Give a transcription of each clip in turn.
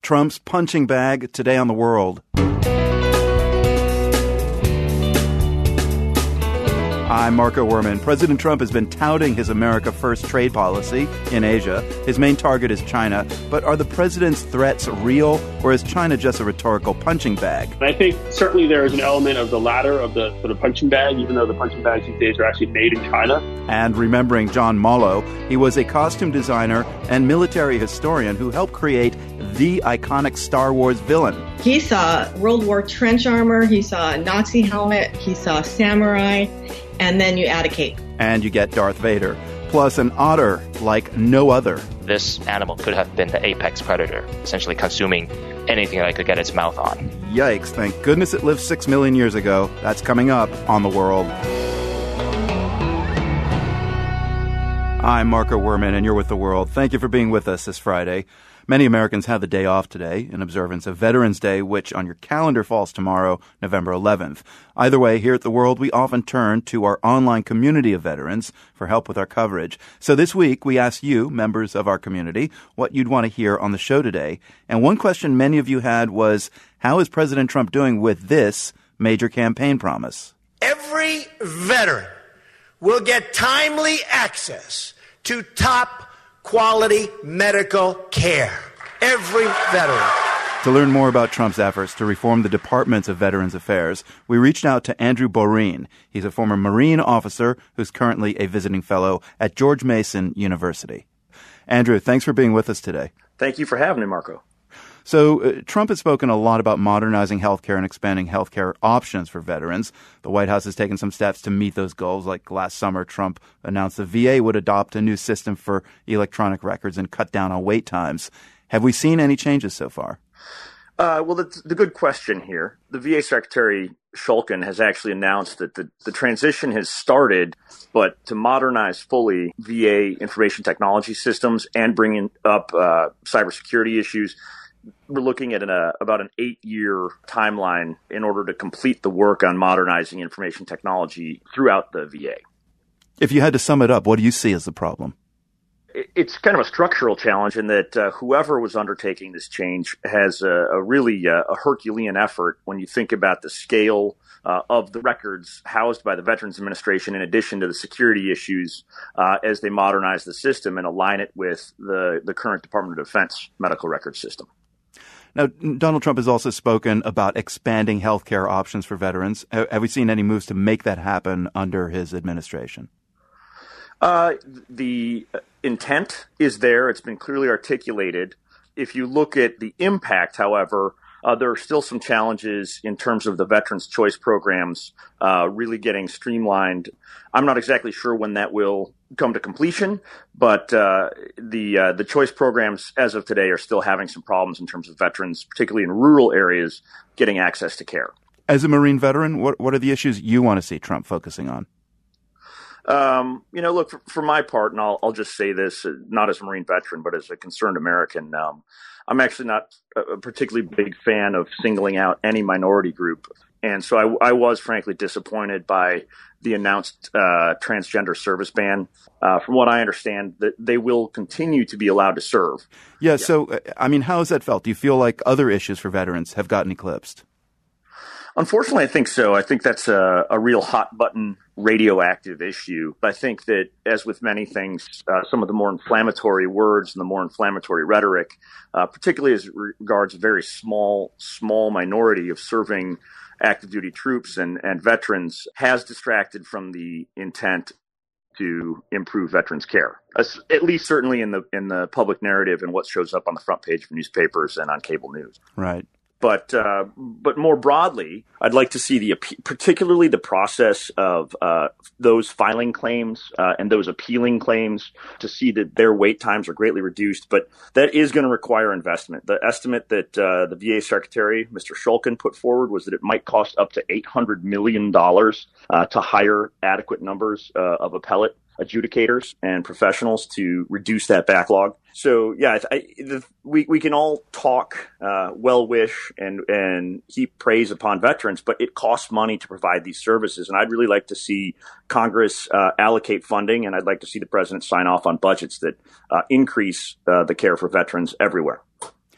Trump's punching bag today on The World. I'm Marco Werman. President Trump has been touting his America First trade policy in Asia. His main target is China. But are the president's threats real, or is China just a rhetorical punching bag? I think certainly there is an element of the latter, of the sort of punching bag, even though the punching bags these days are actually made in China. And remembering John Mollo, he was a costume designer and military historian who helped create the iconic Star Wars villain. He saw World War trench armor, he saw a Nazi helmet, he saw samurai, and then you add a cape. And you get Darth Vader, plus an otter like no other. This animal could have been the apex predator, essentially consuming anything that it could get its mouth on. Yikes, thank goodness it lived 6 million years ago. That's coming up on The World. I'm Marco Werman, and you're with The World. Thank you for being with us this Friday. Many Americans have the day off today in observance of Veterans Day, which on your calendar falls tomorrow, November 11th. Either way, here at The World, we often turn to our online community of veterans for help with our coverage. So this week, we asked you, members of our community, what you'd want to hear on the show today. And one question many of you had was, how is President Trump doing with this major campaign promise? Every veteran will get timely access to top quality medical care. Every veteran. To learn more about Trump's efforts to reform the Department of Veterans Affairs, we reached out to Andrew Boreen. He's a former Marine officer who's currently a visiting fellow at George Mason University. Andrew, thanks for being with us today. Thank you for having me, Marco. So Trump has spoken a lot about modernizing healthcare and expanding healthcare options for veterans. The White House has taken some steps to meet those goals. Like last summer, Trump announced the VA would adopt a new system for electronic records and cut down on wait times. Have we seen any changes so far? Well, the good question here. The VA Secretary Shulkin has actually announced that the transition has started, but to modernize fully VA information technology systems and bringing up cybersecurity issues, we're looking at about an 8-year timeline in order to complete the work on modernizing information technology throughout the VA. If you had to sum it up, what do you see as the problem? It's kind of a structural challenge in that whoever was undertaking this change has a really Herculean effort when you think about the scale of the records housed by the Veterans Administration, in addition to the security issues as they modernize the system and align it with the current Department of Defense medical record system. Now, Donald Trump has also spoken about expanding health care options for veterans. Have we seen any moves to make that happen under his administration? The intent is there. It's been clearly articulated. If you look at the impact, however, there are still some challenges in terms of the Veterans Choice programs really getting streamlined. I'm not exactly sure when that will come to completion, but the choice programs as of today are still having some problems in terms of veterans, particularly in rural areas, getting access to care. As a Marine veteran, what are the issues you want to see Trump focusing on? Look, for my part, and I'll just say this, not as a Marine veteran, but as a concerned American, I'm actually not a particularly big fan of singling out any minority group. And so I was frankly disappointed by the announced transgender service ban. From what I understand, that they will continue to be allowed to serve. Yeah. So, how has that felt? Do you feel like other issues for veterans have gotten eclipsed? Unfortunately, I think so. I think that's a real hot button radioactive issue. I think that, as with many things, some of the more inflammatory words and the more inflammatory rhetoric, particularly as regards a very small minority of serving active duty troops and veterans, has distracted from the intent to improve veterans care, at least certainly in the public narrative and what shows up on the front page of newspapers and on cable news. Right. But more broadly, I'd like to see particularly the process of those filing claims and those appealing claims, to see that their wait times are greatly reduced. But that is going to require investment. The estimate that the VA Secretary, Mr. Shulkin, put forward was that it might cost up to $800 million to hire adequate numbers of appellate adjudicators and professionals to reduce that backlog. So, yeah, we can all talk well wish and heap praise upon veterans, but it costs money to provide these services. And I'd really like to see Congress allocate funding, and I'd like to see the president sign off on budgets that increase the care for veterans everywhere.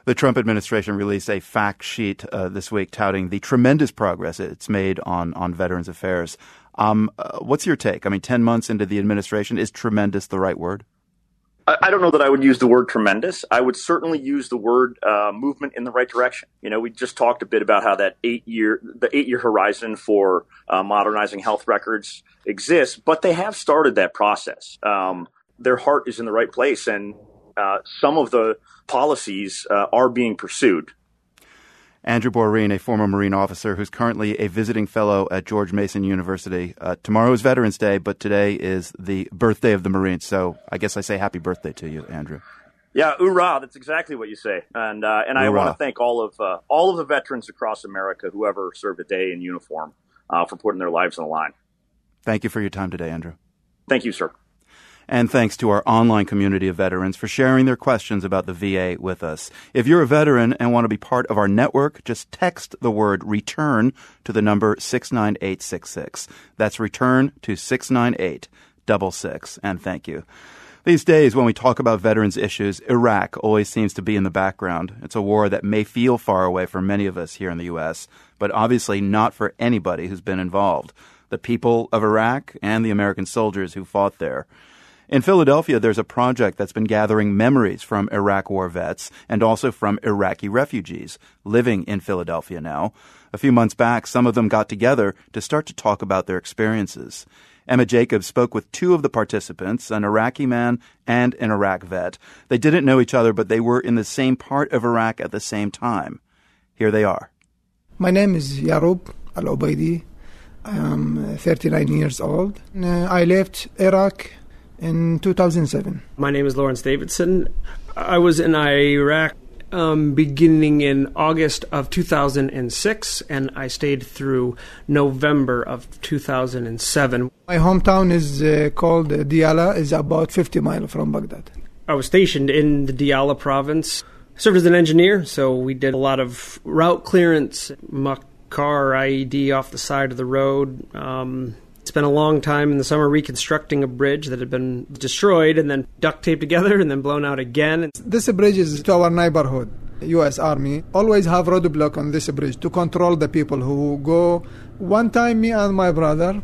The Trump administration released a fact sheet this week touting the tremendous progress it's made on Veterans Affairs. What's your take? I mean, 10 months into the administration, is tremendous the right word? I don't know that I would use the word tremendous. I would certainly use the word movement in the right direction. You know, we just talked a bit about how that 8-year horizon for modernizing health records exists, but they have started that process. Their heart is in the right place, and some of the policies are being pursued. Andrew Boreen, a former Marine officer who's currently a visiting fellow at George Mason University. Tomorrow is Veterans Day, but today is the birthday of the Marines. So I guess I say happy birthday to you, Andrew. Yeah, hoorah! That's exactly what you say. And I want to thank all of the veterans across America who ever served a day in uniform for putting their lives on the line. Thank you for your time today, Andrew. Thank you, sir. And thanks to our online community of veterans for sharing their questions about the VA with us. If you're a veteran and want to be part of our network, just text the word RETURN to the number 69866. That's RETURN to 69866. And thank you. These days, when we talk about veterans issues, Iraq always seems to be in the background. It's a war that may feel far away for many of us here in the U.S., but obviously not for anybody who's been involved. The people of Iraq and the American soldiers who fought there. In Philadelphia, there's a project that's been gathering memories from Iraq war vets and also from Iraqi refugees living in Philadelphia now. A few months back, some of them got together to start to talk about their experiences. Emma Jacobs spoke with two of the participants, an Iraqi man and an Iraq vet. They didn't know each other, but they were in the same part of Iraq at the same time. Here they are. My name is Yarub Al-Ubaidi. I am 39 years old. I left Iraq in 2007. My name is Lawrence Davidson. I was in Iraq beginning in August of 2006, and I stayed through November of 2007. My hometown is called Diyala. It's about 50 miles from Baghdad. I was stationed in the Diyala province. Served as an engineer, so we did a lot of route clearance, muck car IED off the side of the road. Spent a long time in the summer reconstructing a bridge that had been destroyed and then duct taped together and then blown out again. This bridge is to our neighborhood. U.S. Army always have roadblock on this bridge to control the people who go. One time, me and my brother,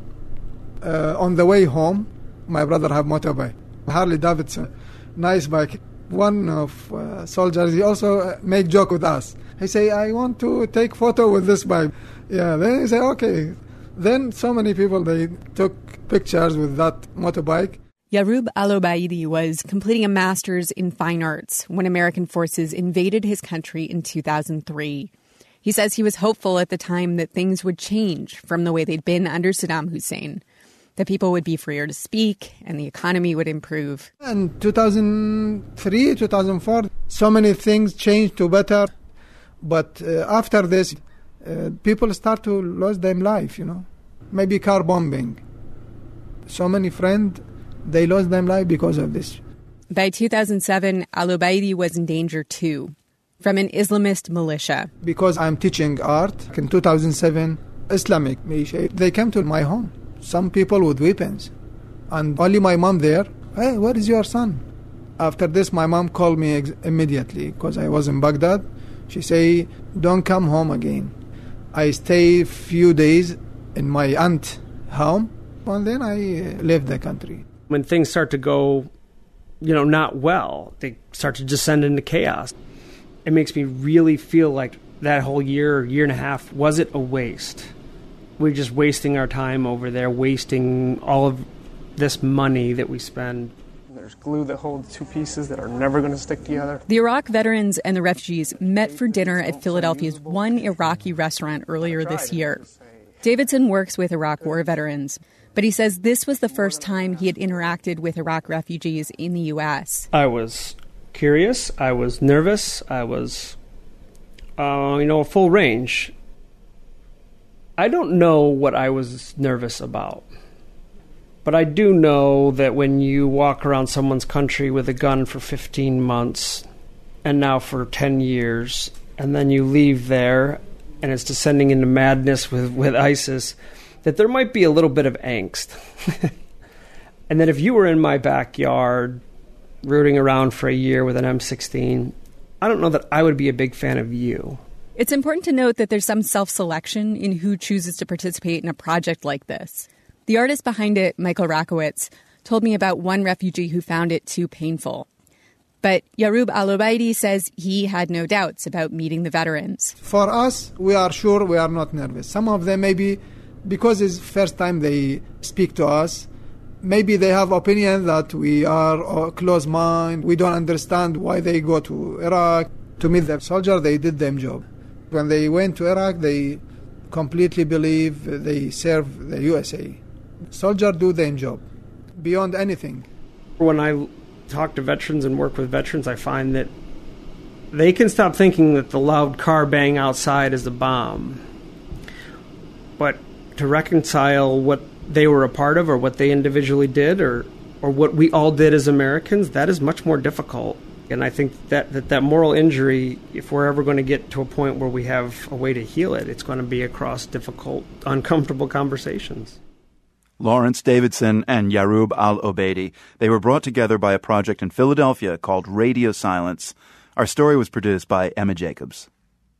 on the way home, my brother have motorbike, Harley Davidson, nice bike. One of soldiers, he also make joke with us. He say, I want to take photo with this bike. Yeah, then he say, okay. Then so many people, they took pictures with that motorbike. Yarub Al-Ubaidi was completing a master's in fine arts when American forces invaded his country in 2003. He says he was hopeful at the time that things would change from the way they'd been under Saddam Hussein, that people would be freer to speak and the economy would improve. In 2003, 2004, so many things changed to better. But after this, people start to lose their life, you know. Maybe car bombing. So many friends, they lost their life because of this. By 2007, Al-Ubaidi was in danger too, from an Islamist militia. Because I'm teaching art, in 2007, Islamic militia, they came to my home. Some people with weapons. And only my mom there, hey, where is your son? After this, my mom called me immediately because I was in Baghdad. She say, don't come home again. I stay a few days in my aunt's home, and then I left the country. When things start to go, not well, they start to descend into chaos. It makes me really feel like that whole year and a half, was it a waste? We're just wasting our time over there, wasting all of this money that we spend. There's glue that holds two pieces that are never going to stick together. The Iraq veterans and the refugees met for dinner at Philadelphia's One Iraqi restaurant earlier this year. Davidson works with Iraq war veterans, but he says this was the first time he had interacted with Iraq refugees in the U.S. I was curious. I was nervous. I was, a full range. I don't know what I was nervous about. But I do know that when you walk around someone's country with a gun for 15 months and now for 10 years, and then you leave there and it's descending into madness with ISIS, that there might be a little bit of angst. And then if you were in my backyard rooting around for a year with an M16, I don't know that I would be a big fan of you. It's important to note that there's some self-selection in who chooses to participate in a project like this. The artist behind it, Michael Rakowitz, told me about one refugee who found it too painful. But Yaroub Al-Obaidi says he had no doubts about meeting the veterans. For us, we are sure we are not nervous. Some of them maybe, because it's first time they speak to us, maybe they have opinion that we are close mind. We don't understand why they go to Iraq. To meet the soldier, they did their job. When they went to Iraq, they completely believe they serve the USA. Soldiers do their job beyond anything. When I talk to veterans and work with veterans, I find that they can stop thinking that the loud car bang outside is a bomb. But to reconcile what they were a part of or what they individually did or what we all did as Americans, that is much more difficult. And I think that moral injury, if we're ever going to get to a point where we have a way to heal it, it's going to be across difficult, uncomfortable conversations. Lawrence Davidson and Yaroub Al-Obaidi. They were brought together by a project in Philadelphia called Radio Silence. Our story was produced by Emma Jacobs.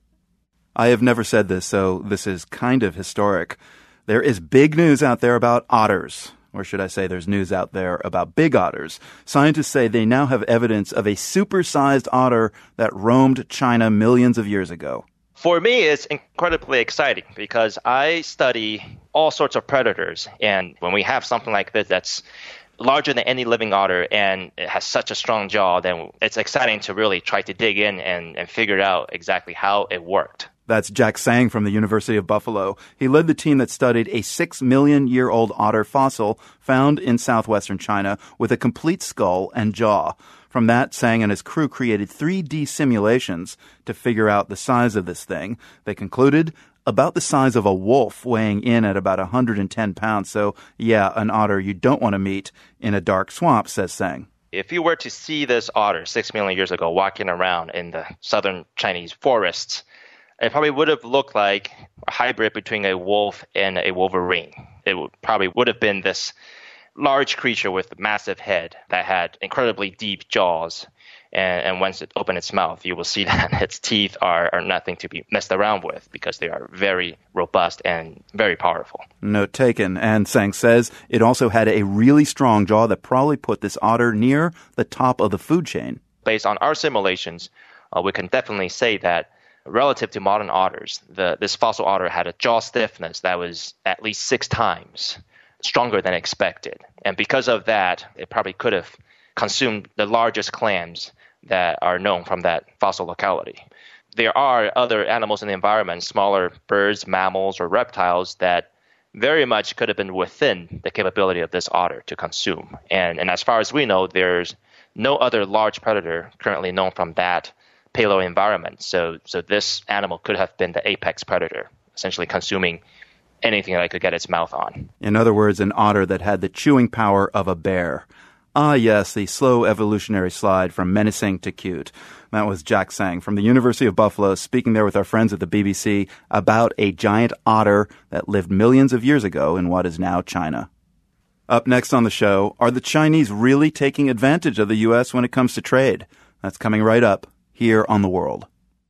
I have never said this, so this is kind of historic. There is big news out there about otters. Or should I say there's news out there about big otters. Scientists say they now have evidence of a supersized otter that roamed China millions of years ago. For me, it's incredibly exciting because I study all sorts of predators. And when we have something like this that's larger than any living otter and it has such a strong jaw, then it's exciting to really try to dig in and figure out exactly how it worked. That's Jack Sang from the University of Buffalo. He led the team that studied a 6 million-year-old otter fossil found in southwestern China with a complete skull and jaw. From that, Sang and his crew created 3D simulations to figure out the size of this thing. They concluded about the size of a wolf, weighing in at about 110 pounds. So, yeah, an otter you don't want to meet in a dark swamp, says Sang. If you were to see this otter 6 million years ago walking around in the southern Chinese forests, it probably would have looked like a hybrid between a wolf and a wolverine. It probably would have been this large creature with a massive head that had incredibly deep jaws. And once it opened its mouth, you will see that its teeth are nothing to be messed around with because they are very robust and very powerful. Note taken. And Sang says it also had a really strong jaw that probably put this otter near the top of the food chain. Based on our simulations, we can definitely say that relative to modern otters, this fossil otter had a jaw stiffness that was at least 6 times stronger than expected. And because of that, it probably could have consumed the largest clams that are known from that fossil locality. There are other animals in the environment, smaller birds, mammals, or reptiles that very much could have been within the capability of this otter to consume. And as far as we know, there's no other large predator currently known from that paleo environment. So this animal could have been the apex predator, essentially consuming anything that it could get its mouth on. In other words, an otter that had the chewing power of a bear. Ah, yes, the slow evolutionary slide from menacing to cute. That was Jack Sang from the University of Buffalo speaking there with our friends at the BBC about a giant otter that lived millions of years ago in what is now China. Up next on the show, are the Chinese really taking advantage of the U.S. when it comes to trade? That's coming right up here on The World.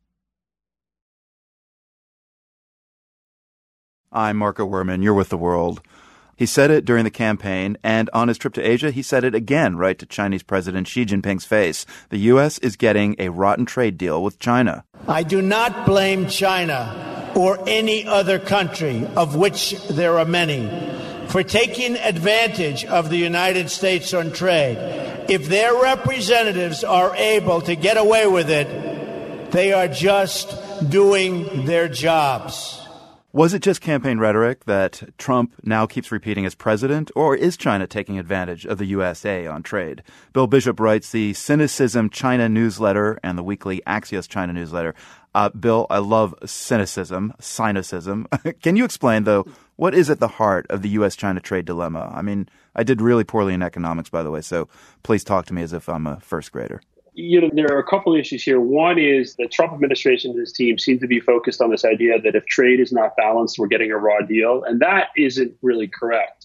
I'm Marco Werman. You're with The World. He said it during the campaign, and on his trip to Asia, he said it again right to Chinese President Xi Jinping's face. The U.S. is getting a rotten trade deal with China. I do not blame China or any other country, of which there are many, for taking advantage of the United States on trade. If their representatives are able to get away with it, they are just doing their jobs. Was it just campaign rhetoric that Trump now keeps repeating as president, or is China taking advantage of the USA on trade? Bill Bishop writes the Cynicism China newsletter and the weekly Axios China newsletter. Bill, I love cynicism. Can you explain, though, what is at the heart of the U.S.-China trade dilemma? I mean, I did really poorly in economics, by the way, so please talk to me as if I'm a first grader. There are a couple of issues here. One is the Trump administration and his team seem to be focused on this idea that if trade is not balanced, we're getting a raw deal. And that isn't really correct.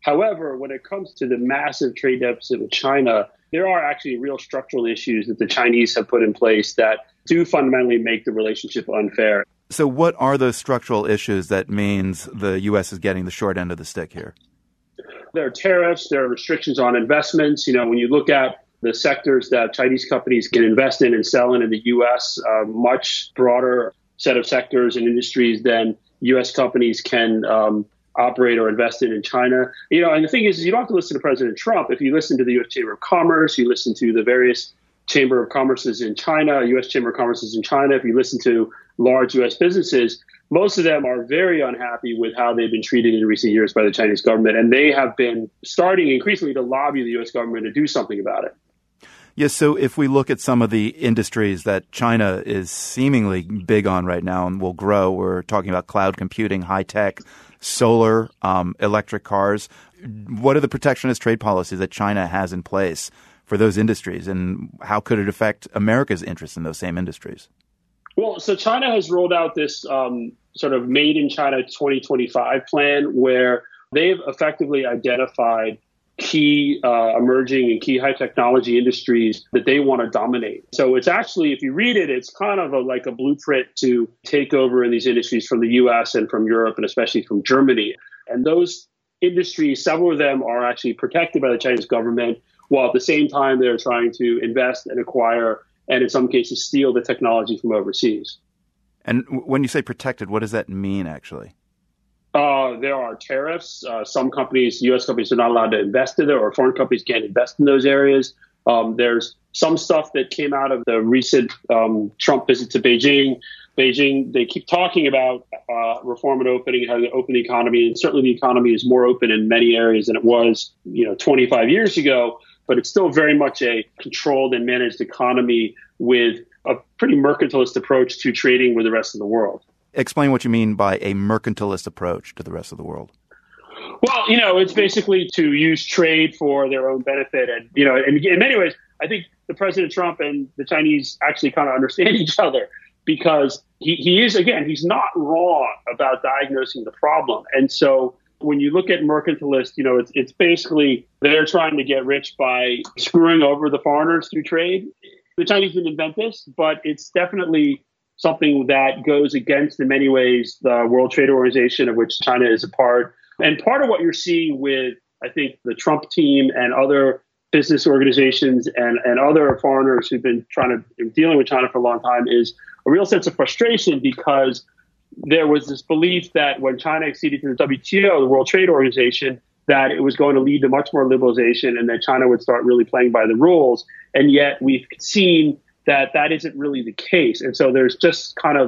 However, when it comes to the massive trade deficit with China, there are actually real structural issues that the Chinese have put in place that do fundamentally make the relationship unfair. So what are those structural issues that means the U.S. is getting the short end of the stick here? There are tariffs, there are restrictions on investments. When you look at the sectors that Chinese companies can invest in and sell in the U.S., a much broader set of sectors and industries than U.S. companies can operate or invest in China. And the thing is you don't have to listen to President Trump. If you listen to the U.S. Chamber of Commerce, you listen to the various Chamber of Commerces in China, U.S. Chamber of Commerces in China, if you listen to large U.S. businesses, most of them are very unhappy with how they've been treated in recent years by the Chinese government. And they have been starting increasingly to lobby the U.S. government to do something about it. Yes, so if we look at some of the industries that China is seemingly big on right now and will grow, we're talking about cloud computing, high tech, solar, electric cars. What are the protectionist trade policies that China has in place for those industries, and how could it affect America's interest in those same industries? Well, so China has rolled out this sort of Made in China 2025 plan where they've effectively identified key emerging and key high technology industries that they want to dominate. So it's actually, if you read it, it's kind of like a blueprint to take over in these industries from the U.S. and from Europe and especially from Germany. And those industries, several of them are actually protected by the Chinese government, while at the same time they're trying to invest and acquire and in some cases steal the technology from overseas. And when you say protected, what does that mean actually? There are tariffs. Some companies, U.S. companies, are not allowed to invest in it, or foreign companies can't invest in those areas. There's some stuff that came out of the recent Trump visit to Beijing. They keep talking about reform and opening, how to open the economy, and certainly the economy is more open in many areas than it was, 25 years ago. But it's still very much a controlled and managed economy with a pretty mercantilist approach to trading with the rest of the world. Explain what you mean by a mercantilist approach to the rest of the world. Well, it's basically to use trade for their own benefit. And, in many ways, I think the President Trump and the Chinese actually kind of understand each other because he is, again, he's not wrong about diagnosing the problem. And so when you look at mercantilists, it's basically they're trying to get rich by screwing over the foreigners through trade. The Chinese didn't invent this, but it's definitely something that goes against, in many ways, the World Trade Organization, of which China is a part. And part of what you're seeing with, I think, the Trump team and other business organizations and other foreigners who've been dealing with China for a long time is a real sense of frustration because there was this belief that when China acceded to the WTO, the World Trade Organization, that it was going to lead to much more liberalization and that China would start really playing by the rules. And yet we've seen that isn't really the case. And so there's just kind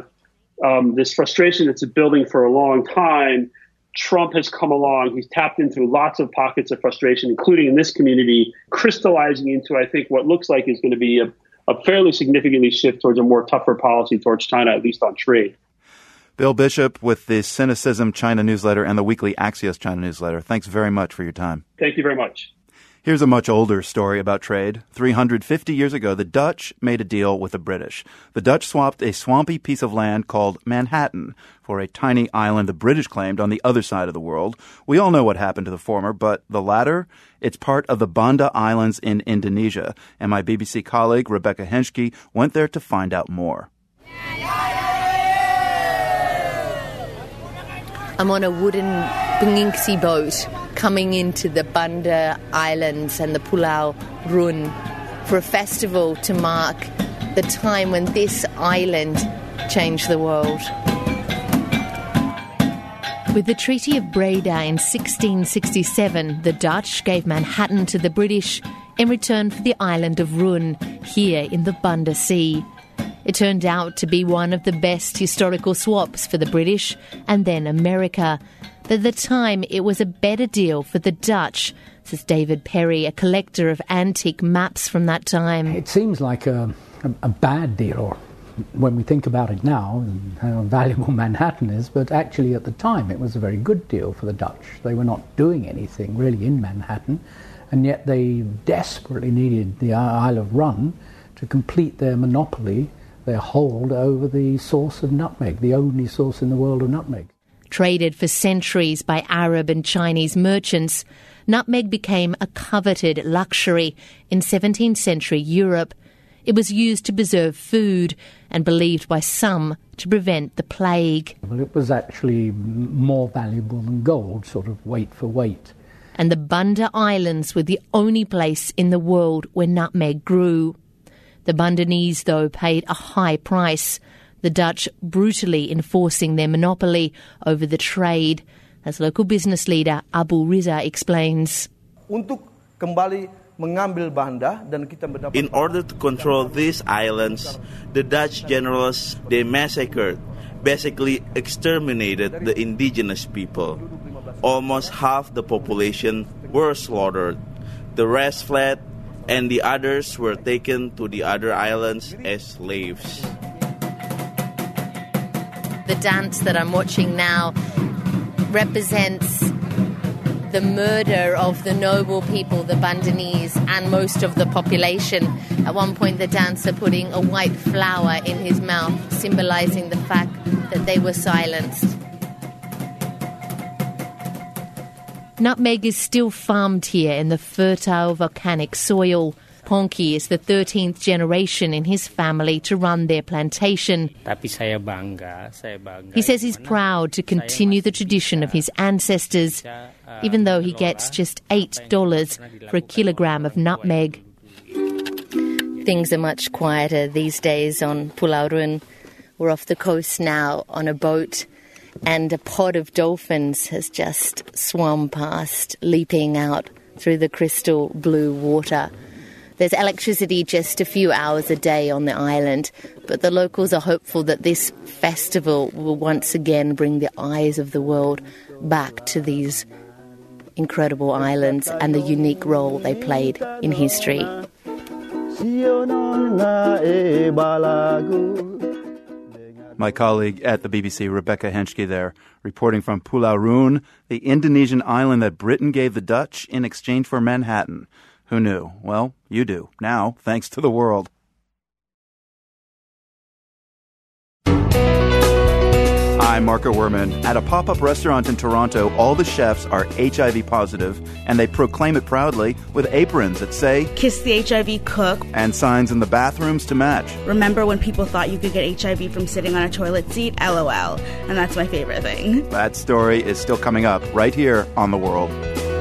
of this frustration that's building for a long time. Trump has come along. He's tapped into lots of pockets of frustration, including in this community, crystallizing into, I think, what looks like is going to be a fairly significantly shift towards a more tougher policy towards China, at least on trade. Bill Bishop with the Cynicism China newsletter and the weekly Axios China newsletter. Thanks very much for your time. Thank you very much. Here's a much older story about trade. 350 years ago, the Dutch made a deal with the British. The Dutch swapped a swampy piece of land called Manhattan for a tiny island the British claimed on the other side of the world. We all know what happened to the former, but the latter, it's part of the Banda Islands in Indonesia. And my BBC colleague, Rebecca Henschke, went there to find out more. I'm on a wooden Pengingsi boat coming into the Banda Islands and the Pulau Rune for a festival to mark the time when this island changed the world. With the Treaty of Breda in 1667, the Dutch gave Manhattan to the British in return for the island of Rune, here in the Banda Sea. It turned out to be one of the best historical swaps for the British and then America. But at the time, it was a better deal for the Dutch, says David Perry, a collector of antique maps from that time. It seems like a bad deal when we think about it now and how valuable Manhattan is, but actually at the time it was a very good deal for the Dutch. They were not doing anything really in Manhattan, and yet they desperately needed the Isle of Run to complete their monopoly, their hold over the source of nutmeg, the only source in the world of nutmeg. Traded for centuries by Arab and Chinese merchants, Nutmeg became a coveted luxury in 17th century Europe. It was used to preserve food and believed by some to prevent the plague. Well, it was actually more valuable than gold, sort of weight for weight. And the Banda Islands were the only place in the world where nutmeg grew. The Bandanese, though, paid a high price, the Dutch brutally enforcing their monopoly over the trade, as local business leader Abu Riza explains. In order to control these islands, the Dutch generals, they massacred, basically exterminated the indigenous people. Almost half the population were slaughtered. The rest fled, and the others were taken to the other islands as slaves. The dance that I'm watching now represents the murder of the noble people, the Bandanese, and most of the population. At one point, the dancer putting a white flower in his mouth, symbolizing the fact that they were silenced. Nutmeg is still farmed here in the fertile volcanic soil. Ponky is the 13th generation in his family to run their plantation. He says he's proud to continue the tradition of his ancestors, even though he gets just $8 for a kilogram of nutmeg. Things are much quieter these days on Pulau Rune. We're off the coast now on a boat, and a pod of dolphins has just swum past, leaping out through the crystal blue water. There's electricity just a few hours a day on the island, but the locals are hopeful that this festival will once again bring the eyes of the world back to these incredible islands and the unique role they played in history. My colleague at the BBC, Rebecca Henschke there, reporting from Pulau Rune, the Indonesian island that Britain gave the Dutch in exchange for Manhattan. Who knew? Well, you do. Now, thanks to the world. I'm Marco Werman. At a pop-up restaurant in Toronto, all the chefs are HIV positive, and they proclaim it proudly with aprons that say, "Kiss the HIV cook," and signs in the bathrooms to match. "Remember when people thought you could get HIV from sitting on a toilet seat? LOL." And that's my favorite thing. That story is still coming up right here on The World.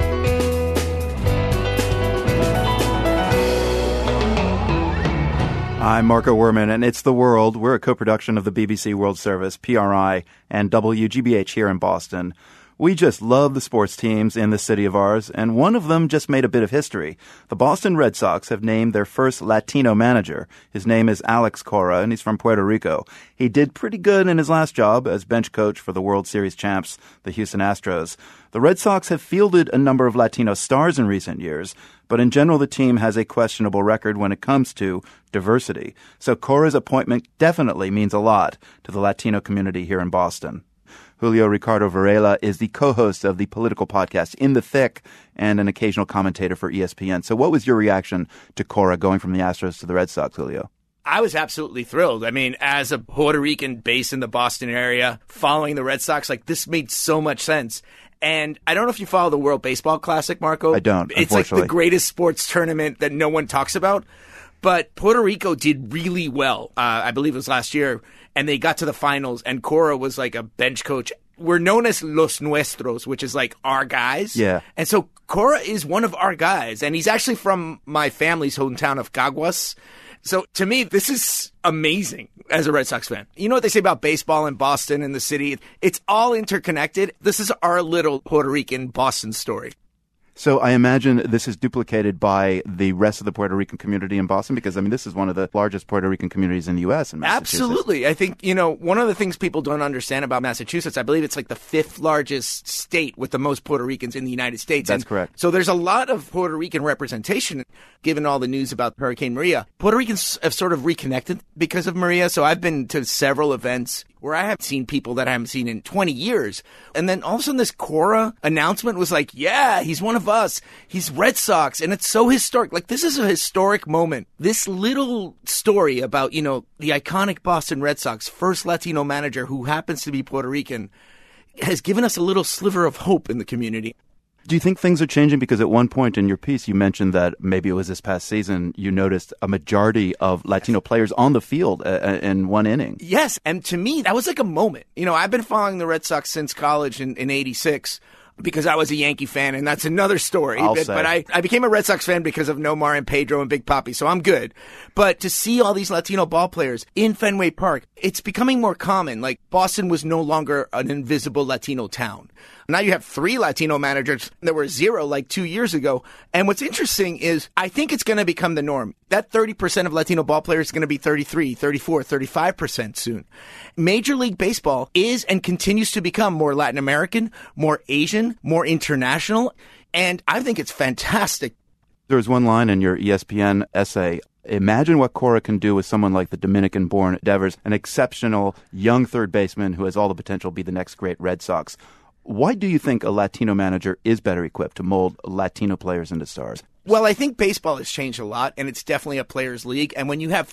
I'm Marco Werman, and it's The World. We're a co-production of the BBC World Service, PRI, and WGBH here in Boston. We just love the sports teams in this city of ours, and one of them just made a bit of history. The Boston Red Sox have named their first Latino manager. His name is Alex Cora, and he's from Puerto Rico. He did pretty good in his last job as bench coach for the World Series champs, the Houston Astros. The Red Sox have fielded a number of Latino stars in recent years, but in general, the team has a questionable record when it comes to diversity. So Cora's appointment definitely means a lot to the Latino community here in Boston. Julio Ricardo Varela is the co-host of the political podcast In the Thick and an occasional commentator for ESPN. So what was your reaction to Cora going from the Astros to the Red Sox, Julio? I was absolutely thrilled. I mean, as a Puerto Rican based in the Boston area, following the Red Sox, this made so much sense. And I don't know if you follow the World Baseball Classic, Marco. I don't, It's like the greatest sports tournament that no one talks about. But Puerto Rico did really well. I believe it was last year. And they got to the finals, and Cora was like a bench coach. We're known as Los Nuestros, which is like our guys. Yeah. And so Cora is one of our guys, and he's actually from my family's hometown of Caguas. So to me, this is amazing as a Red Sox fan. You know what they say about baseball in Boston and the city? It's all interconnected. This is our little Puerto Rican Boston story. So I imagine this is duplicated by the rest of the Puerto Rican community in Boston because, this is one of the largest Puerto Rican communities in the U.S. in Massachusetts. Absolutely. I think, one of the things people don't understand about Massachusetts, I believe it's like the 5th largest state with the most Puerto Ricans in the United States. That's correct. So there's a lot of Puerto Rican representation, given all the news about Hurricane Maria. Puerto Ricans have sort of reconnected because of Maria. So I've been to several events where I have seen people that I haven't seen in 20 years. And then all of a sudden this Cora announcement was like, yeah, he's one of us. He's Red Sox. And it's so historic. This is a historic moment. This little story about, the iconic Boston Red Sox, first Latino manager who happens to be Puerto Rican, has given us a little sliver of hope in the community. Do you think things are changing? Because at one point in your piece, you mentioned that maybe it was this past season, you noticed a majority of Latino players on the field in one inning. Yes, and to me, that was like a moment. You know, I've been following the Red Sox since college in 86. Because I was a Yankee fan, and that's another story. But I became a Red Sox fan because of Nomar and Pedro and Big Papi, so I'm good. But to see all these Latino ball players in Fenway Park, it's becoming more common. Like, Boston was no longer an invisible Latino town. Now you have 3 Latino managers. There were 0 like 2 years ago. And what's interesting is I think it's going to become the norm. That 30% of Latino ball players is going to be 33, 34, 35% soon. Major League Baseball is and continues to become more Latin American, more Asian, more international. And I think it's fantastic. There's one line in your ESPN essay. Imagine what Cora can do with someone like the Dominican-born Devers, an exceptional young third baseman who has all the potential to be the next great Red Sox. Why do you think a Latino manager is better equipped to mold Latino players into stars? Well, I think baseball has changed a lot, and it's definitely a players' league. And when you have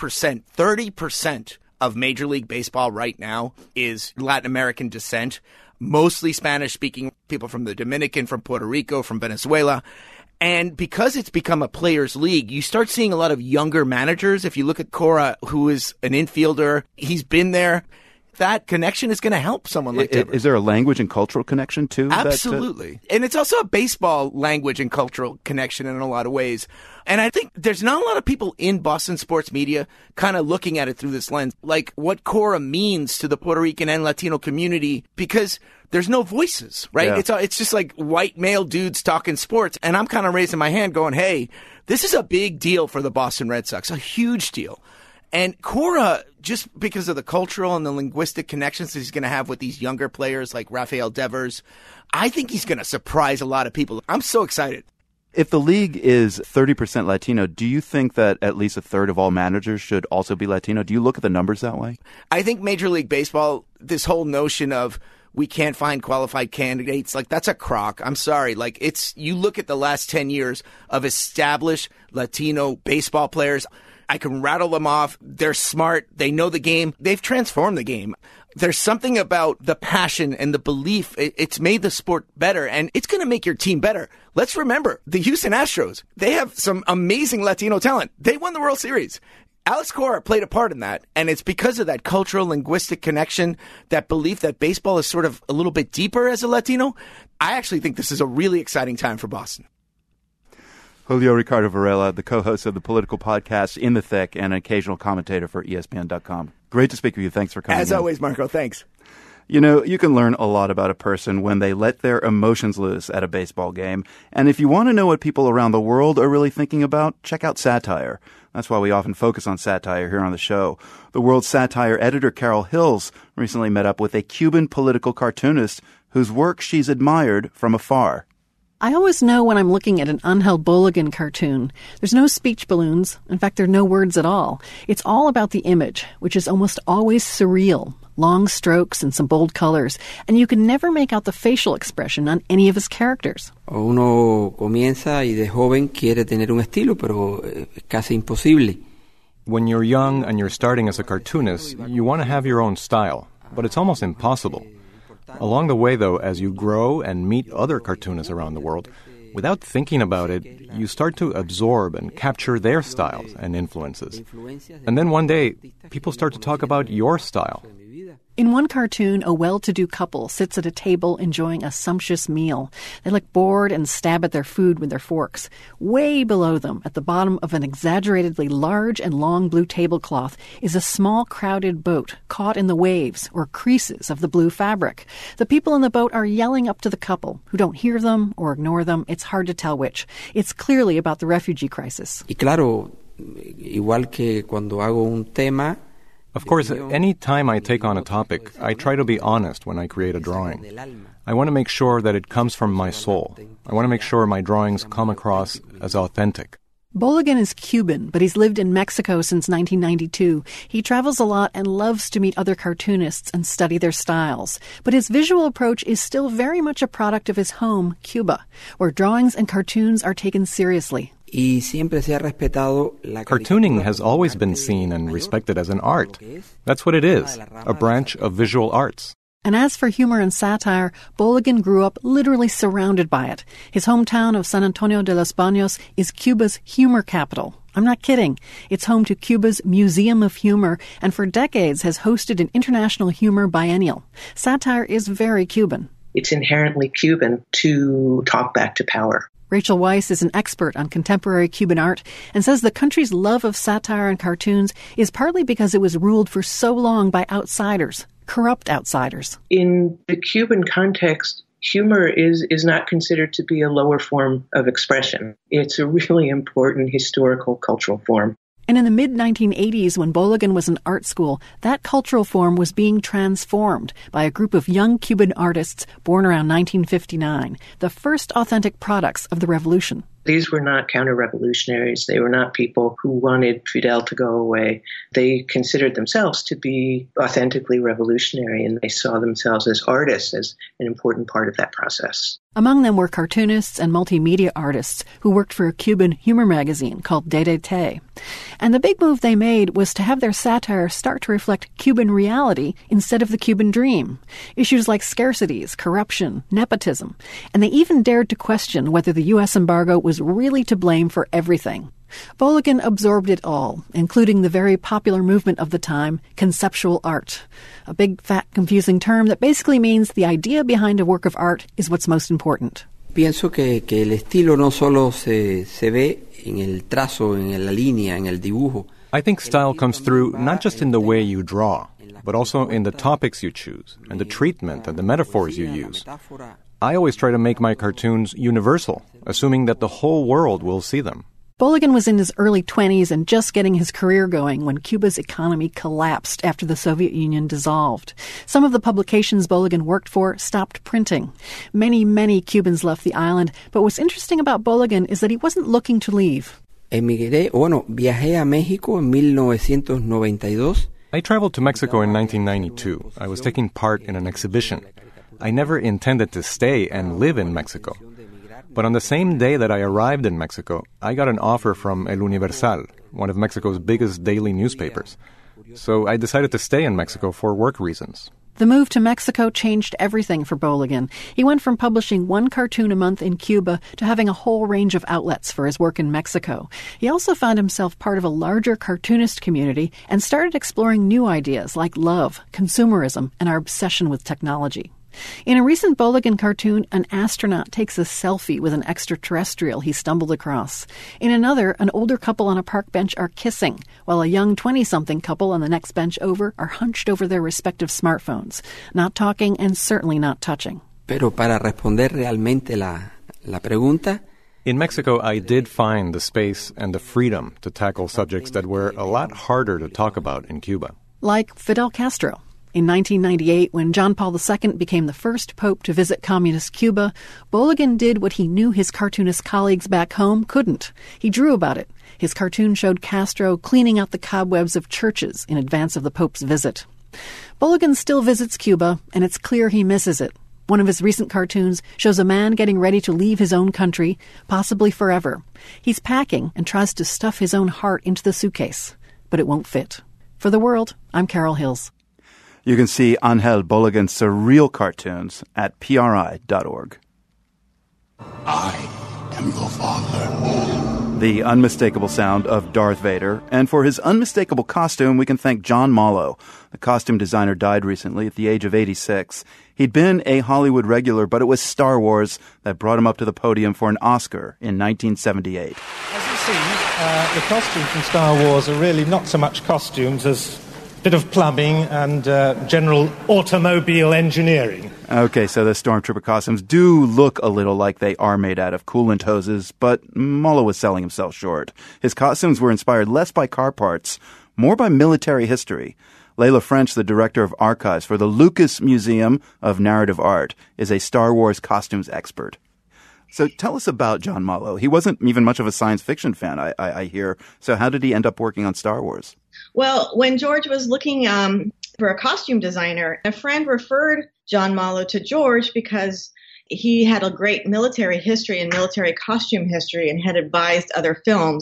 30% of Major League Baseball right now is Latin American descent, mostly Spanish-speaking people from the Dominican, from Puerto Rico, from Venezuela. And because it's become a players' league, you start seeing a lot of younger managers. If you look at Cora, who is an infielder, he's been there. That connection is going to help someone like Devers. Is there a language and cultural connection too? Absolutely. And it's also a baseball language and cultural connection in a lot of ways. And I think there's not a lot of people in Boston sports media kind of looking at it through this lens, like what Cora means to the Puerto Rican and Latino community, because there's no voices, right? Yeah. It's just like white male dudes talking sports. And I'm kind of raising my hand going, hey, this is a big deal for the Boston Red Sox, a huge deal. And Cora, just because of the cultural and the linguistic connections he's going to have with these younger players like Rafael Devers, I think he's going to surprise a lot of people. I'm so excited. If the league is 30% Latino, do you think that at least a third of all managers should also be Latino? Do you look at the numbers that way? I think Major League Baseball, this whole notion of we can't find qualified candidates, like that's a crock. I'm sorry. Like you look at the last 10 years of established Latino baseball players. I can rattle them off. They're smart. They know the game. They've transformed the game. There's something about the passion and the belief. It's made the sport better, and it's going to make your team better. Let's remember, the Houston Astros, they have some amazing Latino talent. They won the World Series. Alex Cora played a part in that, and it's because of that cultural, linguistic connection, that belief that baseball is sort of a little bit deeper as a Latino. I actually think this is a really exciting time for Boston. Julio Ricardo Varela, the co-host of the political podcast In the Thick and an occasional commentator for ESPN.com. Great to speak with you. Thanks for coming. As always, Marco, thanks. You know, you can learn a lot about a person when they let their emotions loose at a baseball game. And if you want to know what people around the world are really thinking about, check out satire. That's why we often focus on satire here on the show. The World's Satire editor, Carol Hills, recently met up with a Cuban political cartoonist whose work she's admired from afar. I always know when I'm looking at an Angel Boligan cartoon. There's no speech balloons. In fact, there are no words at all. It's all about the image, which is almost always surreal. Long strokes and some bold colors. And you can never make out the facial expression on any of his characters. Uno comienza y de joven quiere tener un estilo, pero es casi imposible. When you're young and you're starting as a cartoonist, you want to have your own style, but it's almost impossible. Along the way, though, as you grow and meet other cartoonists around the world, without thinking about it, you start to absorb and capture their styles and influences. And then one day, people start to talk about your style. In one cartoon, a well-to-do couple sits at a table enjoying a sumptuous meal. They look bored and stab at their food with their forks. Way below them, at the bottom of an exaggeratedly large and long blue tablecloth, is a small crowded boat caught in the waves or creases of the blue fabric. The people in the boat are yelling up to the couple, who don't hear them or ignore them. It's hard to tell which. It's clearly about the refugee crisis. Y claro, igual que cuando hago un tema. Of course, any time I take on a topic, I try to be honest when I create a drawing. I want to make sure that it comes from my soul. I want to make sure my drawings come across as authentic. Boligan is Cuban, but he's lived in Mexico since 1992. He travels a lot and loves to meet other cartoonists and study their styles. But his visual approach is still very much a product of his home, Cuba, where drawings and cartoons are taken seriously. Cartooning has always been seen and respected as an art. That's what it is, a branch of visual arts. And as for humor and satire, Bolagan grew up literally surrounded by it. His hometown of San Antonio de los Baños is Cuba's humor capital. I'm not kidding. It's home to Cuba's Museum of Humor and for decades has hosted an international humor biennial. Satire is very Cuban. It's inherently Cuban to talk back to power. Rachel Weisz is an expert on contemporary Cuban art and says the country's love of satire and cartoons is partly because it was ruled for so long by outsiders, corrupt outsiders. In the Cuban context, humor is not considered to be a lower form of expression. It's a really important historical, cultural form. And in the mid-1980s, when Bolagan was in art school, that cultural form was being transformed by a group of young Cuban artists born around 1959, the first authentic products of the revolution. These were not counter-revolutionaries. They were not people who wanted Fidel to go away. They considered themselves to be authentically revolutionary, and they saw themselves as artists, as an important part of that process. Among them were cartoonists and multimedia artists who worked for a Cuban humor magazine called DDT. And the big move they made was to have their satire start to reflect Cuban reality instead of the Cuban dream. Issues like scarcities, corruption, nepotism. And they even dared to question whether the U.S. embargo was really to blame for everything. Bolagan absorbed it all, including the very popular movement of the time, conceptual art. A big, fat, confusing term that basically means the idea behind a work of art is what's most important. Pienso que el estilo no solo se ve en el trazo, en la línea, en el dibujo. I think style comes through not just in the way you draw, but also in the topics you choose, and the treatment and the metaphors you use. I always try to make my cartoons universal, assuming that the whole world will see them. Bolagan was in his early 20s and just getting his career going when Cuba's economy collapsed after the Soviet Union dissolved. Some of the publications Bolagan worked for stopped printing. Many, many Cubans left the island, but what's interesting about Bolagan is that he wasn't looking to leave. Viajé a México en 1992. I traveled to Mexico in 1992. I was taking part in an exhibition. I never intended to stay and live in Mexico. But on the same day that I arrived in Mexico, I got an offer from El Universal, one of Mexico's biggest daily newspapers. So I decided to stay in Mexico for work reasons. The move to Mexico changed everything for Bolagan. He went from publishing one cartoon a month in Cuba to having a whole range of outlets for his work in Mexico. He also found himself part of a larger cartoonist community and started exploring new ideas like love, consumerism, and our obsession with technology. In a recent Bolagan cartoon, an astronaut takes a selfie with an extraterrestrial he stumbled across. In another, an older couple on a park bench are kissing, while a young 20-something couple on the next bench over are hunched over their respective smartphones, not talking and certainly not touching. Pero para responder realmente la pregunta, in Mexico, I did find the space and the freedom to tackle subjects that were a lot harder to talk about in Cuba. Like Fidel Castro. In 1998, when John Paul II became the first pope to visit communist Cuba, Bolagan did what he knew his cartoonist colleagues back home couldn't. He drew about it. His cartoon showed Castro cleaning out the cobwebs of churches in advance of the Pope's visit. Bolagan still visits Cuba, and it's clear he misses it. One of his recent cartoons shows a man getting ready to leave his own country, possibly forever. He's packing and tries to stuff his own heart into the suitcase, but it won't fit. For The World, I'm Carol Hills. You can see Angel Bolagan's surreal cartoons at PRI.org. I am your father. The unmistakable sound of Darth Vader. And for his unmistakable costume, we can thank John Mollo. The costume designer died recently at the age of 86. He'd been a Hollywood regular, but it was Star Wars that brought him up to the podium for an Oscar in 1978. As you see, the costumes from Star Wars are really not so much costumes as bit of plumbing and general automobile engineering. Okay, so the Stormtrooper costumes do look a little like they are made out of coolant hoses, but Mollo was selling himself short. His costumes were inspired less by car parts, more by military history. Layla French, the director of archives for the Lucas Museum of Narrative Art, is a Star Wars costumes expert. So tell us about John Mollo. He wasn't even much of a science fiction fan, I hear. So how did he end up working on Star Wars? Well, when George was looking for a costume designer, a friend referred John Mollo to George because he had a great military history and military costume history and had advised other films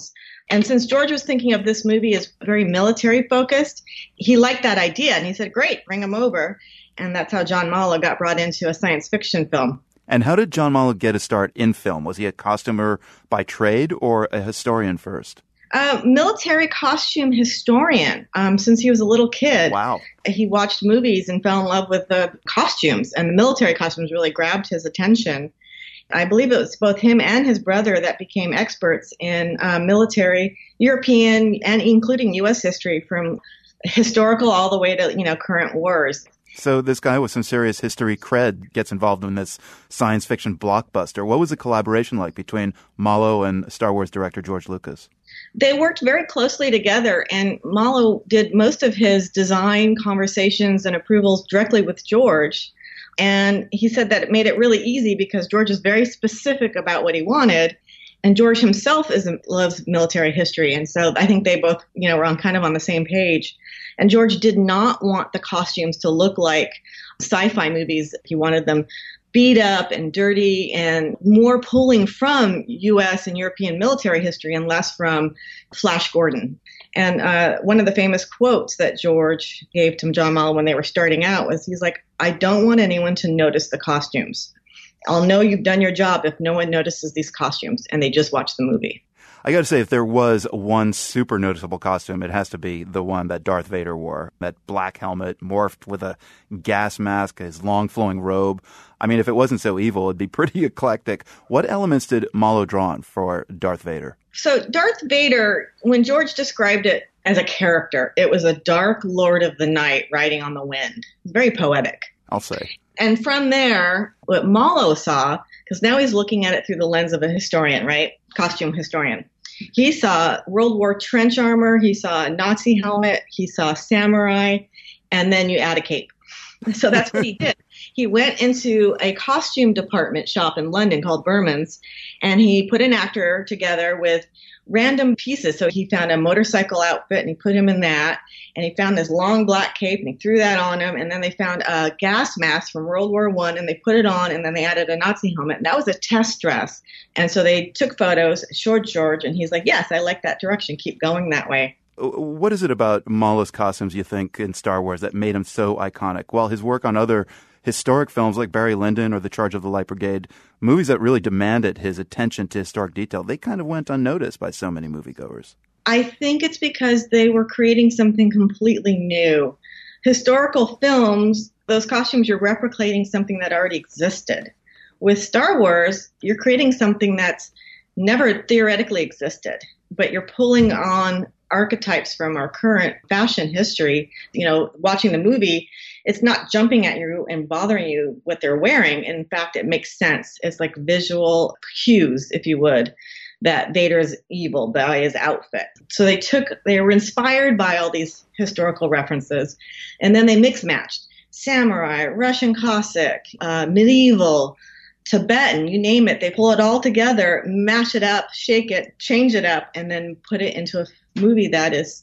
And since George was thinking of this movie as very military focused, he liked that idea. And he said, great, bring him over. And that's how John Mallow got brought into a science fiction film. And how did John Mallow get a start in film? Was he a costumer by trade or a historian first? Military costume historian. Since he was a little kid, wow, he watched movies and fell in love with the costumes. And the military costumes really grabbed his attention. I believe it was both him and his brother that became experts in military, European, and including U.S. history, from historical all the way to, current wars. So this guy with some serious history cred gets involved in this science fiction blockbuster. What was the collaboration like between Mallow and Star Wars director George Lucas? They worked very closely together, and Mallow did most of his design conversations and approvals directly with George. And he said that it made it really easy because George is very specific about what he wanted. And George himself loves military history. And so I think they both, were on the same page. And George did not want the costumes to look like sci-fi movies. He wanted them beat up and dirty and more pulling from U.S. and European military history and less from Flash Gordon. And one of the famous quotes that George gave to John Mallow when they were starting out was, he's like, I don't want anyone to notice the costumes. I'll know you've done your job if no one notices these costumes and they just watch the movie. I got to say, if there was one super noticeable costume, it has to be the one that Darth Vader wore. That black helmet morphed with a gas mask, his long flowing robe. I mean, if it wasn't so evil, it'd be pretty eclectic. What elements did Mallow draw on for Darth Vader? So Darth Vader, when George described it as a character, it was a dark lord of the night riding on the wind. Very poetic, I'll say. And from there, what Mallow saw, because now he's looking at it through the lens of a historian, right? Costume historian. He saw World War trench armor. He saw a Nazi helmet. He saw samurai. And then you add a cape. So that's what he did. He went into a costume department shop in London called Berman's, and he put an actor together with random pieces. So he found a motorcycle outfit and he put him in that, and he found this long black cape and he threw that on him, and then they found a gas mask from World War I and they put it on, and then they added a Nazi helmet, and that was a test dress. And so they took photos, showed George, and he's like, yes, I like that direction, keep going that way. What is it about Mallow's costumes, you think, in Star Wars that made him so iconic? While his work on other historic films like Barry Lyndon or The Charge of the Light Brigade, movies that really demanded his attention to historic detail, they kind of went unnoticed by so many moviegoers. I think it's because they were creating something completely new. Historical films, those costumes, you're replicating something that already existed. With Star Wars, you're creating something that's never theoretically existed, but you're pulling on archetypes from our current fashion history. Watching the movie, it's not jumping at you and bothering you what they're wearing. In fact, it makes sense. It's like visual cues, if you would, that Vader is evil by his outfit. So they were inspired by all these historical references, and then they mix matched samurai, Russian Cossack, medieval, Tibetan, you name it. They pull it all together, mash it up, shake it, change it up, and then put it into a movie that is,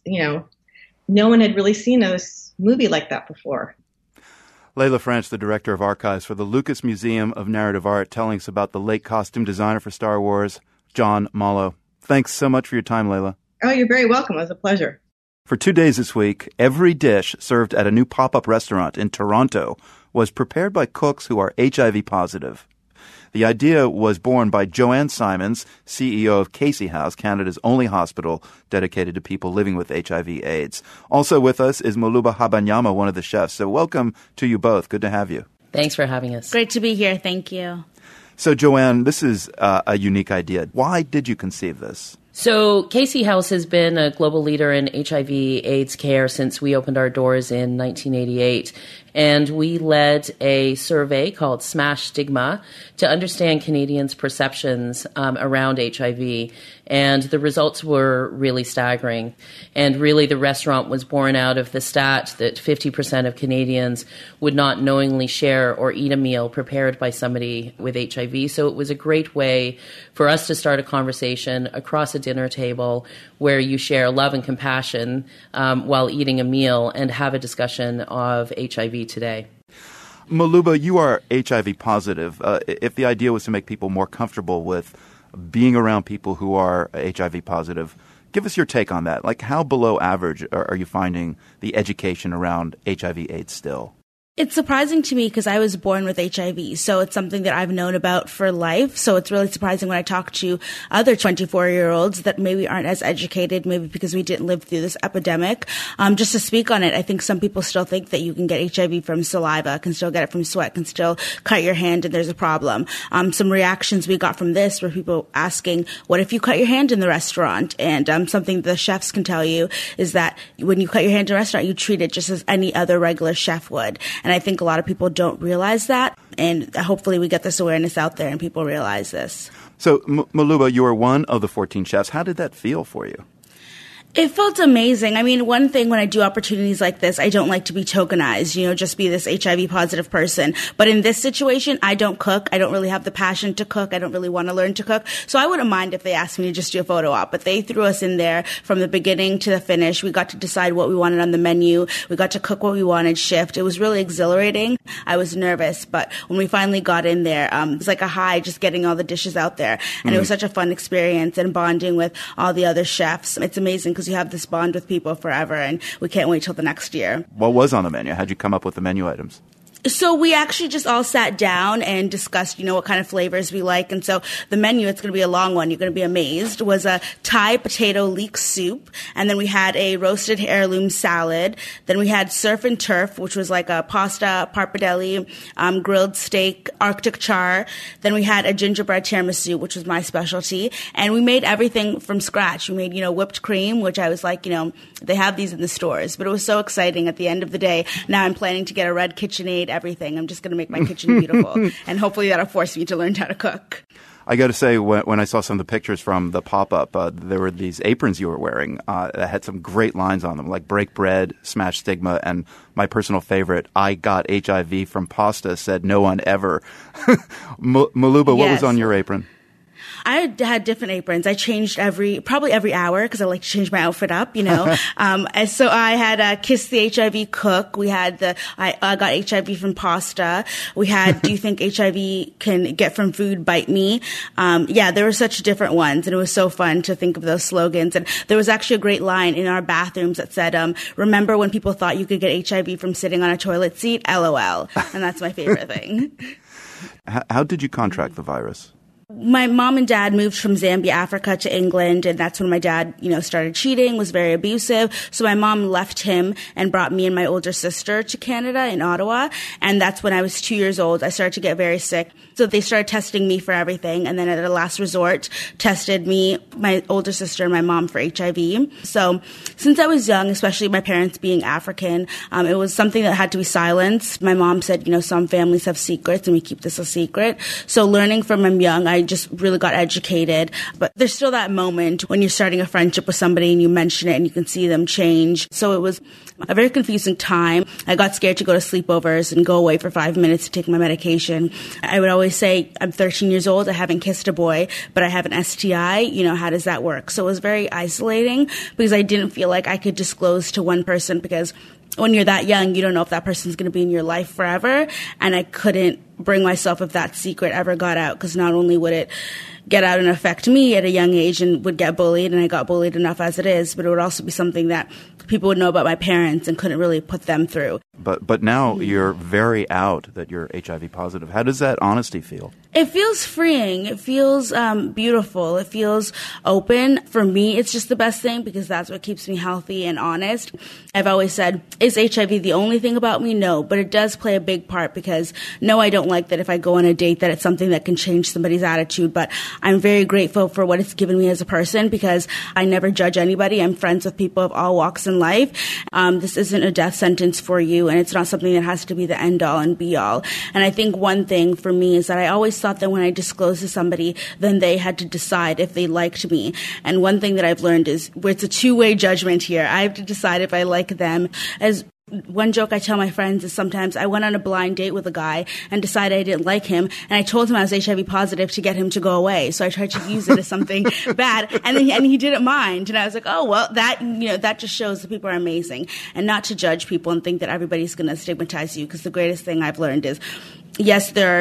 no one had really seen a movie like that before. Layla French, the director of archives for the Lucas Museum of Narrative Art, telling us about the late costume designer for Star Wars, John Mallow. Thanks so much for your time, Layla. Oh, you're very welcome. It was a pleasure. For 2 days this week, every dish served at a new pop-up restaurant in Toronto was prepared by cooks who are HIV positive. The idea was born by Joanne Simons, CEO of Casey House, Canada's only hospital dedicated to people living with HIV/AIDS. Also with us is Moluba Habanyama, one of the chefs. So welcome to you both. Good to have you. Thanks for having us. Great to be here. Thank you. So, Joanne, this is a unique idea. Why did you conceive this? So Casey House has been a global leader in HIV/AIDS care since we opened our doors in 1988. And we led a survey called Smash Stigma to understand Canadians' perceptions around HIV. And the results were really staggering. And really the restaurant was born out of the stat that 50% of Canadians would not knowingly share or eat a meal prepared by somebody with HIV. So it was a great way for us to start a conversation across a dinner table where you share love and compassion while eating a meal and have a discussion of HIV today. Moluba, you are HIV positive. If the idea was to make people more comfortable with being around people who are HIV positive, Give us your take on that. Like, how below average are you finding the education around HIV/AIDS still? It's surprising to me because I was born with HIV, so it's something that I've known about for life. So it's really surprising when I talk to other 24-year-olds that maybe aren't as educated, maybe because we didn't live through this epidemic. Just to speak on it, I think some people still think that you can get HIV from saliva, can still get it from sweat, can still cut your hand and there's a problem. Some reactions we got from this were people asking, what if you cut your hand in the restaurant? And something the chefs can tell you is that when you cut your hand in a restaurant, you treat it just as any other regular chef would. And I think a lot of people don't realize that. And hopefully we get this awareness out there and people realize this. So, Maluba, you are one of the 14 chefs. How did that feel for you? It felt amazing. I mean, one thing when I do opportunities like this, I don't like to be tokenized, just be this HIV positive person. But in this situation, I don't cook. I don't really have the passion to cook. I don't really want to learn to cook. So I wouldn't mind if they asked me to just do a photo op. But they threw us in there from the beginning to the finish. We got to decide what we wanted on the menu. We got to cook what we wanted, shift. It was really exhilarating. I was nervous, but when we finally got in there, it was like a high just getting all the dishes out there. And it was such a fun experience and bonding with all the other chefs. It's amazing because you have this bond with people forever, and we can't wait till the next year. What was on the menu? How'd you come up with the menu items? So we actually just all sat down and discussed, what kind of flavors we like. And so the menu, it's going to be a long one. You're going to be amazed, was a Thai potato leek soup. And then we had a roasted heirloom salad. Then we had surf and turf, which was like a pasta, pappardelle, grilled steak, Arctic char. Then we had a gingerbread tiramisu, which was my specialty. And we made everything from scratch. We made, whipped cream, which I was like, they have these in the stores. But it was so exciting at the end of the day. Now I'm planning to get a red KitchenAid, everything. I'm just going to make my kitchen beautiful. And hopefully that'll force me to learn how to cook. I got to say, when I saw some of the pictures from the pop-up, there were these aprons you were wearing that had some great lines on them, like break bread, smash stigma, and my personal favorite, I got HIV from pasta, said no one ever. Maluba, what was on your apron? I had different aprons. I changed probably every hour because I like to change my outfit up, And so I had Kiss the HIV Cook. We had I got HIV from pasta. We had Do you think HIV can get from food? Bite me. There were such different ones, and it was so fun to think of those slogans. And there was actually a great line in our bathrooms that said, remember when people thought you could get HIV from sitting on a toilet seat? LOL. And that's my favorite thing. How did you contract the virus? My mom and dad moved from Zambia, Africa to England, and that's when my dad, started cheating, was very abusive. So my mom left him and brought me and my older sister to Canada in Ottawa. And that's when I was 2 years old. I started to get very sick. So they started testing me for everything. And then at the last resort, tested me, my older sister, and my mom for HIV. So since I was young, especially my parents being African, it was something that had to be silenced. My mom said, some families have secrets and we keep this a secret. So learning from I'm young, I just really got educated. But there's still that moment when you're starting a friendship with somebody and you mention it and you can see them change. So it was a very confusing time. I got scared to go to sleepovers and go away for 5 minutes to take my medication. I would always say, I'm 13 years old, I haven't kissed a boy, but I have an STI. How does that work? So it was very isolating because I didn't feel like I could disclose to one person because when you're that young, you don't know if that person's going to be in your life forever. And I couldn't bring myself if that secret ever got out because not only would it get out and affect me at a young age and would get bullied, and I got bullied enough as it is, but it would also be something that people would know about my parents and couldn't really put them through. But now you're very out that you're HIV positive. How does that honesty feel? It feels freeing. It feels beautiful. It feels open. For me, it's just the best thing because that's what keeps me healthy and honest. I've always said, is HIV the only thing about me? No, but it does play a big part because no, I don't like that if I go on a date that it's something that can change somebody's attitude, but I'm very grateful for what it's given me as a person because I never judge anybody. I'm friends with people of all walks in life. This isn't a death sentence for you, and it's not something that has to be the end all and be all. And I think one thing for me is that I always thought that when I disclosed to somebody, then they had to decide if they liked me. And one thing that I've learned is where it's a two-way judgment here. I have to decide if I like them. As one joke I tell my friends is sometimes I went on a blind date with a guy and decided I didn't like him, and I told him I was HIV positive to get him to go away. So I tried to use it as something bad, and he didn't mind. And I was like, oh well, that just shows that people are amazing, and not to judge people and think that everybody's going to stigmatize you. Because the greatest thing I've learned is, yes, there are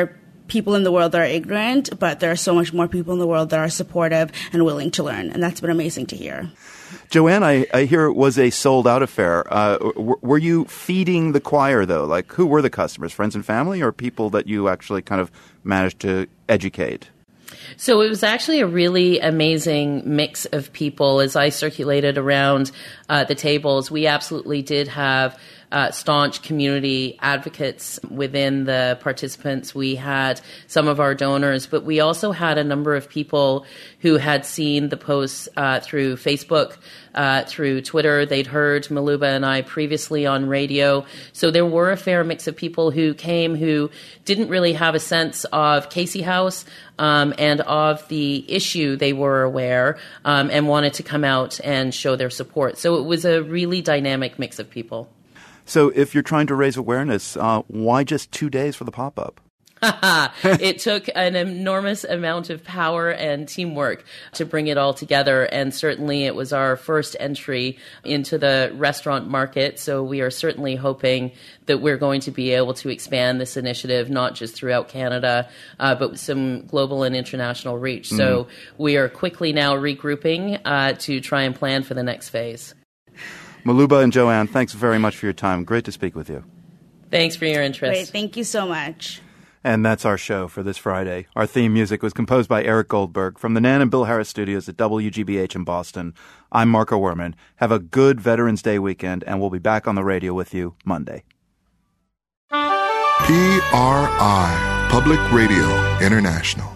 people in the world that are ignorant, but there are so much more people in the world that are supportive and willing to learn. And that's been amazing to hear. Joanne, I hear it was a sold-out affair. Were you feeding the choir, though? Like, who were the customers, friends and family, or people that you actually kind of managed to educate? So it was actually a really amazing mix of people as I circulated around the tables. We absolutely did have staunch community advocates within the participants. We had some of our donors, but we also had a number of people who had seen the posts through Facebook, through Twitter. They'd heard Maluba and I previously on radio. So there were a fair mix of people who came who didn't really have a sense of Casey House and of the issue. They were aware and wanted to come out and show their support. So it was a really dynamic mix of people. So if you're trying to raise awareness, why just 2 days for the pop-up? It took an enormous amount of power and teamwork to bring it all together. And certainly it was our first entry into the restaurant market. So we are certainly hoping that we're going to be able to expand this initiative, not just throughout Canada, but with some global and international reach. Mm-hmm. So we are quickly now regrouping to try and plan for the next phase. Maluba and Joanne, thanks very much for your time. Great to speak with you. Thanks for your interest. Great. Thank you so much. And that's our show for this Friday. Our theme music was composed by Eric Goldberg from the Nan and Bill Harris studios at WGBH in Boston. I'm Marco Werman. Have a good Veterans Day weekend, and we'll be back on the radio with you Monday. PRI, Public Radio International.